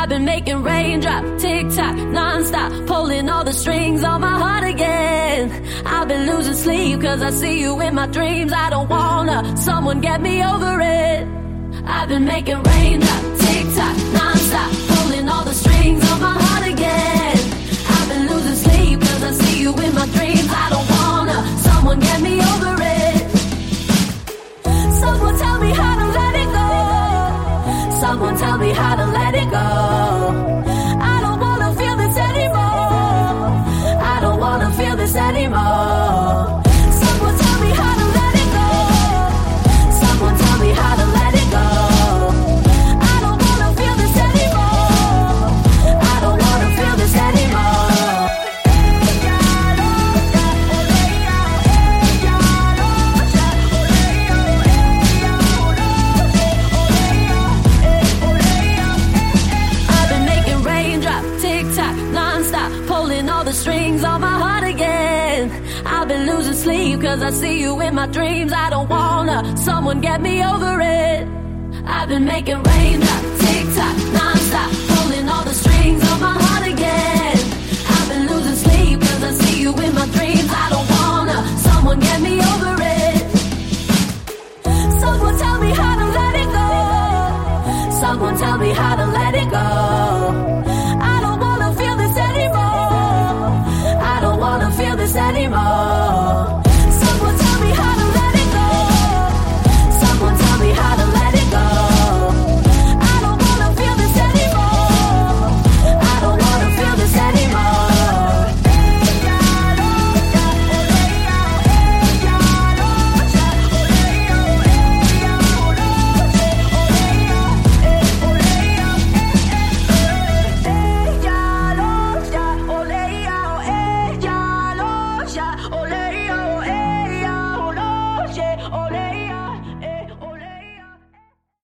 I've been making raindrop, tick-tock, non-stop, pulling all the strings on my heart again. I've been losing sleep cause I see you in my dreams. I don't wanna, someone get me over it. I've been making raindrop, tick-tock, non-stop, pulling all the strings on my heart again. I've been losing sleep cause I see you in my dreams. I don't wanna, someone get me over it. Someone tell me how to let it go. Someone tell me how to let it go. I don't wanna feel this anymore. I don't wanna feel this anymore. Someone tell me how to let it go. Someone tell me how to let it go. I don't wanna feel this anymore. I don't wanna feel this anymore. Pulling all the strings on my heart again. I've been losing sleep cause I see you in my dreams. I don't wanna, someone get me over it. I've been making raindrop, tick-tock, non-stop, pulling all the strings on my heart again.